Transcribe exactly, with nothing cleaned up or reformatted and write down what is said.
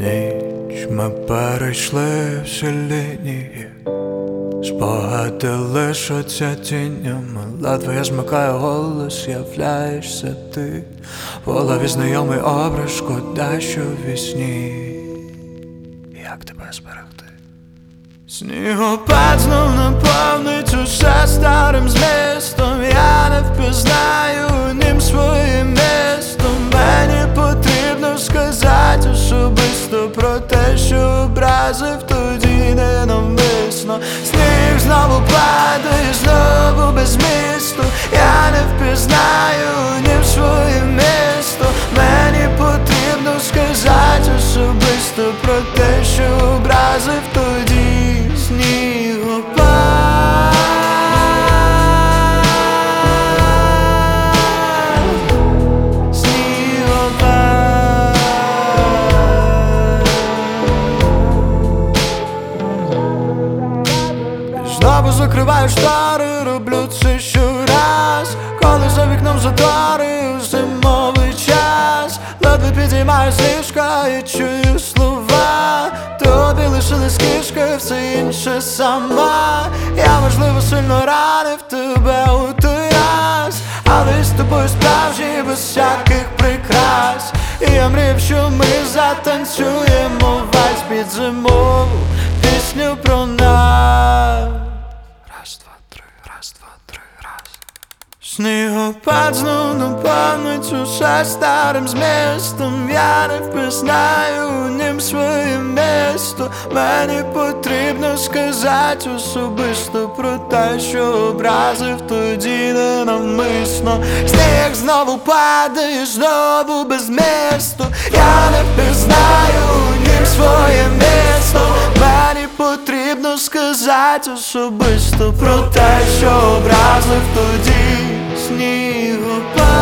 Ніч ми перейшли всі лінії, спогади лишаться тінями, ледве я змикаю голос, являєшся ти. В голові знайомий образ, шкода, що в вісні. Як тебе зберегти? Снігопад знов наповнить усе старим змістом. Я не впізнаю у нім своє місто. Мені потрібно сказати особисто про те, що образив тоді ненавмисно. Сніг знову падає, знову без місту. Я не впізнаю у нім своє місто. Мені потрібно сказати особисто про те, що образив тоді. Снігопад, снігопад. Знову закриваю штори, роблю це щораз, коли за вікном затори у зимовий час. Ледве підіймаю з ліжка і чую слова. Тобі лишились кишки, все інше сама. Я, можливо, сильно ранив тебе у той раз, але з тобою справжній, без всяких прикрас. І я мріяв, що ми затанцюємо вальс під зимову пісню про нас. Раз, два, три, раз, два, три, раз. Снігопад знов наповнить усе старим змістом. Я не впізнаю у нім своє місто. Мені потрібно сказати особисто про те, що образив тоді ненавмисно. Сніг знову падає, знову без місту. Я не впізнаю у нім своє місто. Мені потрібно сказати особисто про те, що образив тоді. Снігопад.